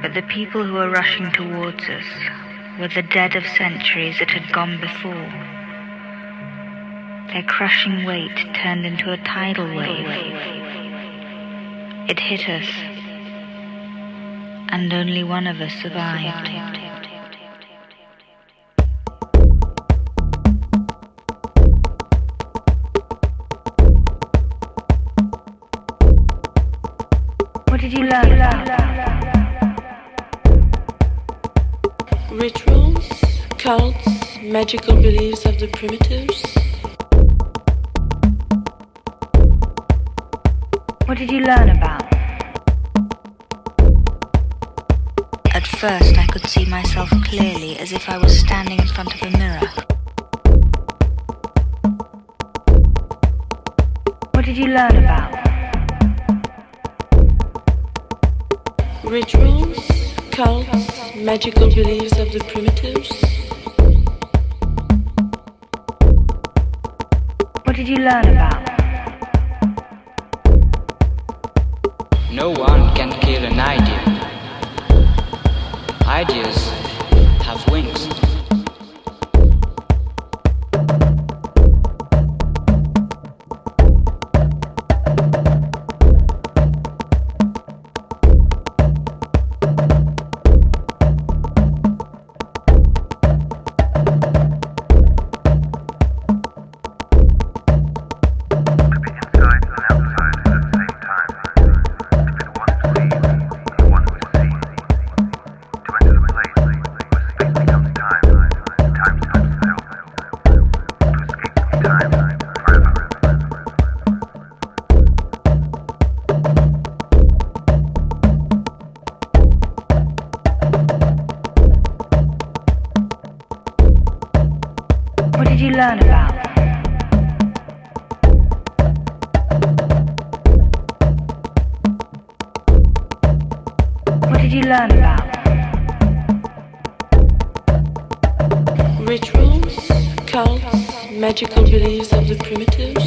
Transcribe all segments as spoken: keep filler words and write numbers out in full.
But the people who were rushing towards us were the dead of centuries that had gone before. Their crushing weight turned into a tidal wave. It hit us, and only one of us survived. What did you learn about? Rituals, cults, magical beliefs of the primitives. What did you learn about? At first I could see myself clearly, as if I was standing in front of a mirror. What did you learn about? Rituals, cults, magical beliefs of the primitives. What did you learn about? No one can kill an idea. Ideas have wings. What did you learn about? What did you learn about? Rituals, cults, magical beliefs of the primitives.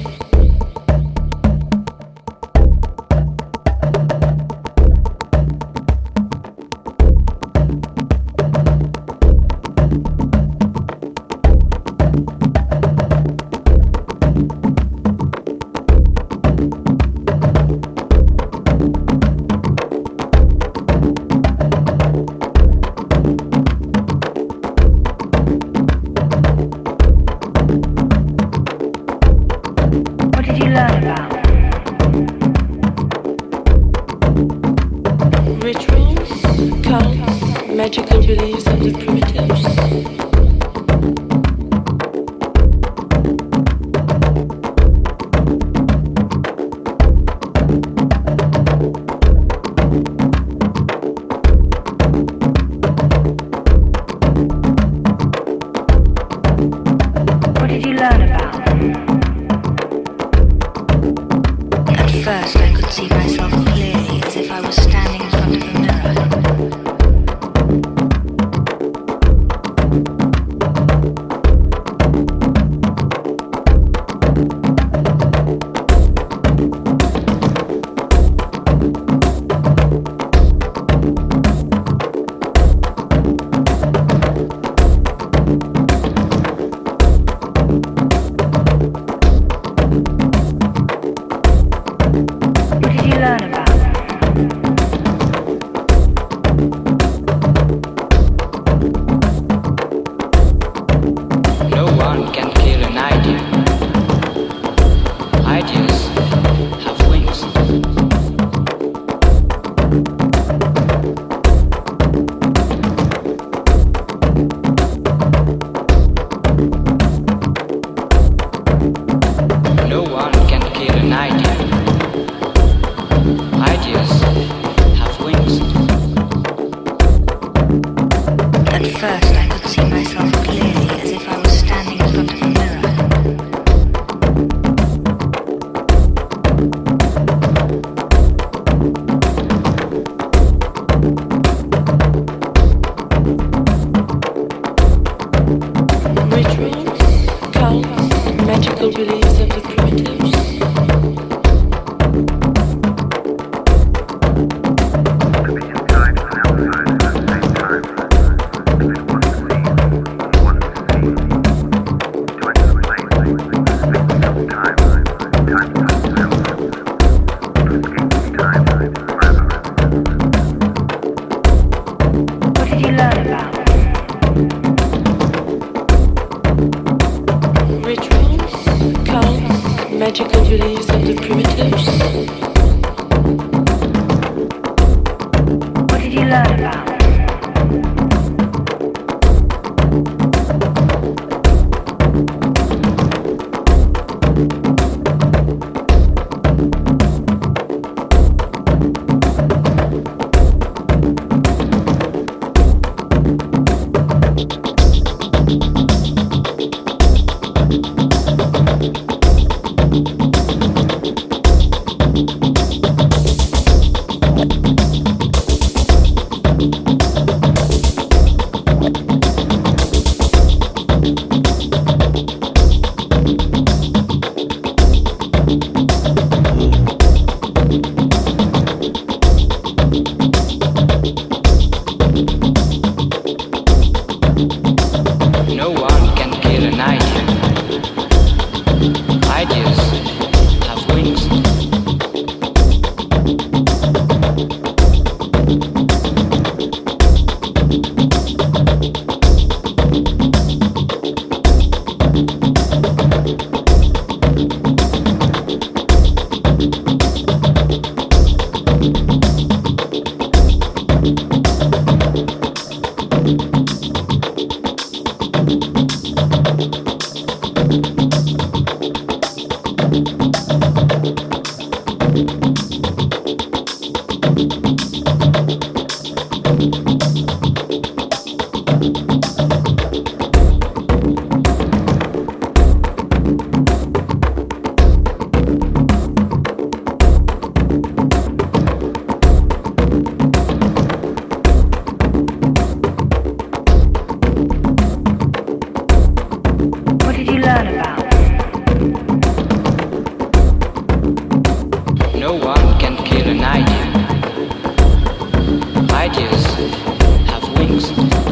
What did you learn about? Rituals, cults, magical beliefs of the primitives. What did you learn about? At first I could see myself clearly, as if I was standing in front of a mirror. magical beliefs of the primitives. What did you learn about? No one can kill an idea. Ideas have wings. What did you learn about? No one can kill an idea. Ideas have wings.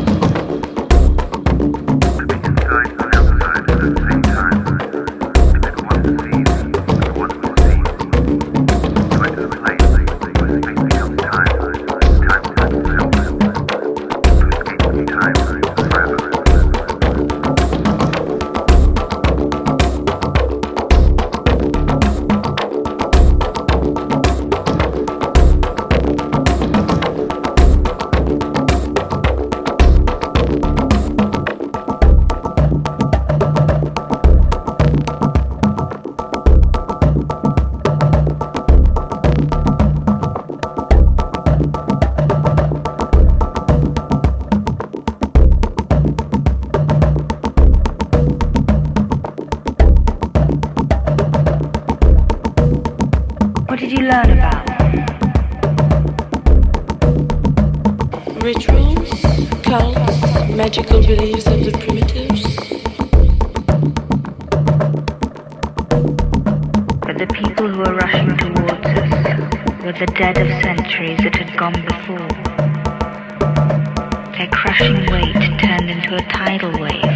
What did you learn about? Rituals, cults, magical beliefs of the primitives. But the people who were rushing towards us were the dead of centuries that had gone before. Their crushing weight turned into a tidal wave.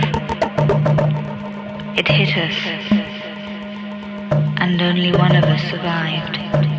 It hit us, and only one of us survived.